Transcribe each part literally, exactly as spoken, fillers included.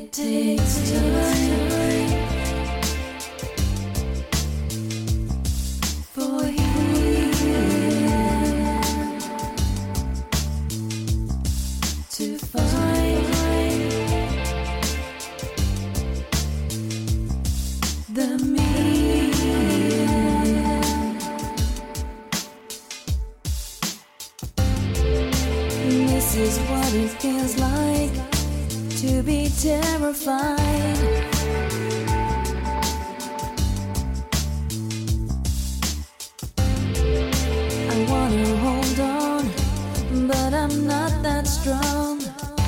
It takes time for you to find the meaning. This is what it feels like to be terrified. I wanna hold on, but I'm not that strong.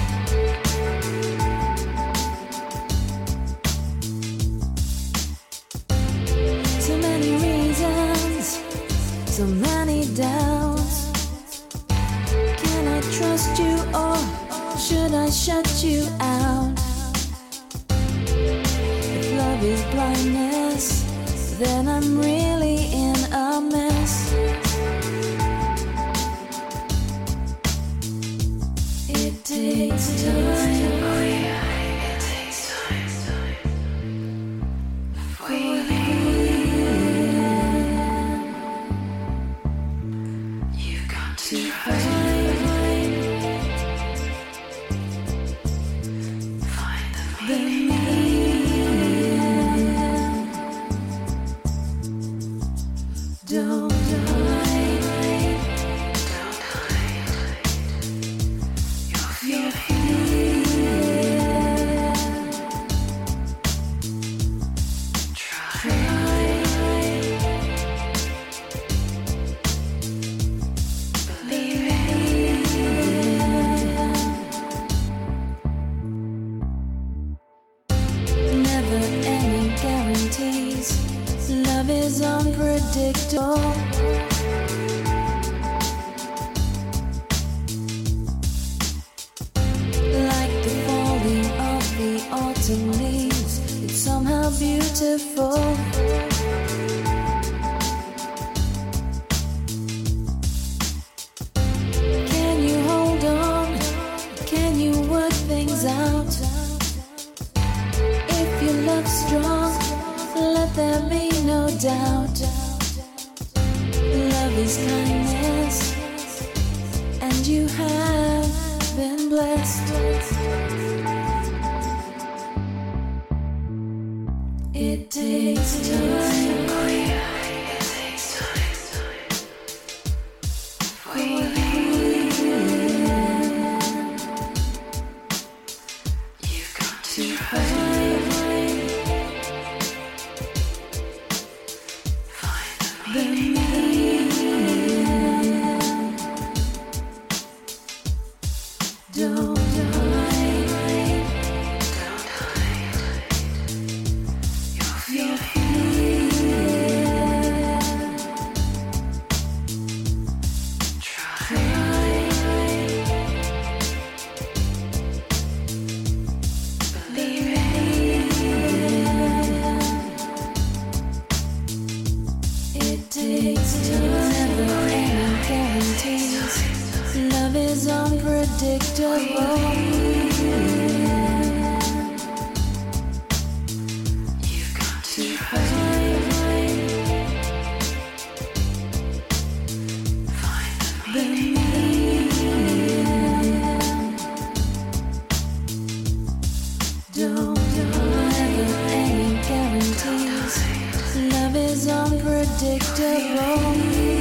So many reasons, so many doubts. Can I trust you or should I shut you out? If love is blindness, then I'm really in a mess. It takes time. Oh yeah, it takes time for you. You've got to try. The meaning. Don't hide, don't hide your fear. Try, believe it. Never any guarantees. Love is unpredictable. Like the falling of the autumn leaves, it's somehow beautiful. Can you hold on? Can you work things out? If you love strong, let there be no doubt. Love is kindness, and you have been blessed. It takes time. Oh yeah, it takes time for you. You've got to find the meaning. Don't hide, don't hide your fear. Try, believe it. It takes time. Never any guarantees. Love is unpredictable. You've got to find, find the meaning. Don't never any guarantees. Love is unpredictable.